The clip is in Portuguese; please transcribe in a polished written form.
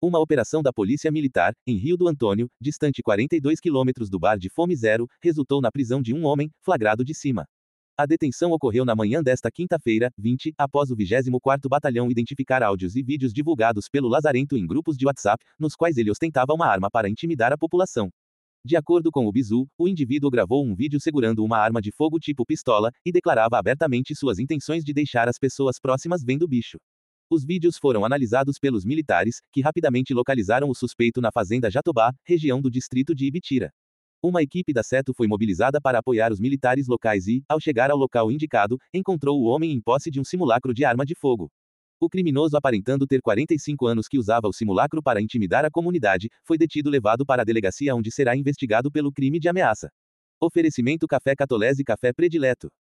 Uma operação da Polícia Militar, em Rio do Antônio, distante 42 quilômetros do bar de Fome Zero, resultou na prisão de um homem, flagrado de cima. A detenção ocorreu na manhã desta quinta-feira, 20, após o 24º Batalhão identificar áudios e vídeos divulgados pelo Lazarento em grupos de WhatsApp, nos quais ele ostentava uma arma para intimidar a população. De acordo com o Bizu, o indivíduo gravou um vídeo segurando uma arma de fogo tipo pistola, e declarava abertamente suas intenções de deixar as pessoas próximas vendo o bicho. Os vídeos foram analisados pelos militares, que rapidamente localizaram o suspeito na fazenda Jatobá, região do distrito de Ibitira. Uma equipe da Seto foi mobilizada para apoiar os militares locais e, ao chegar ao local indicado, encontrou o homem em posse de um simulacro de arma de fogo. O criminoso, aparentando ter 45 anos, que usava o simulacro para intimidar a comunidade, foi detido e levado para a delegacia, onde será investigado pelo crime de ameaça. Oferecimento: Café Catolese, café predileto.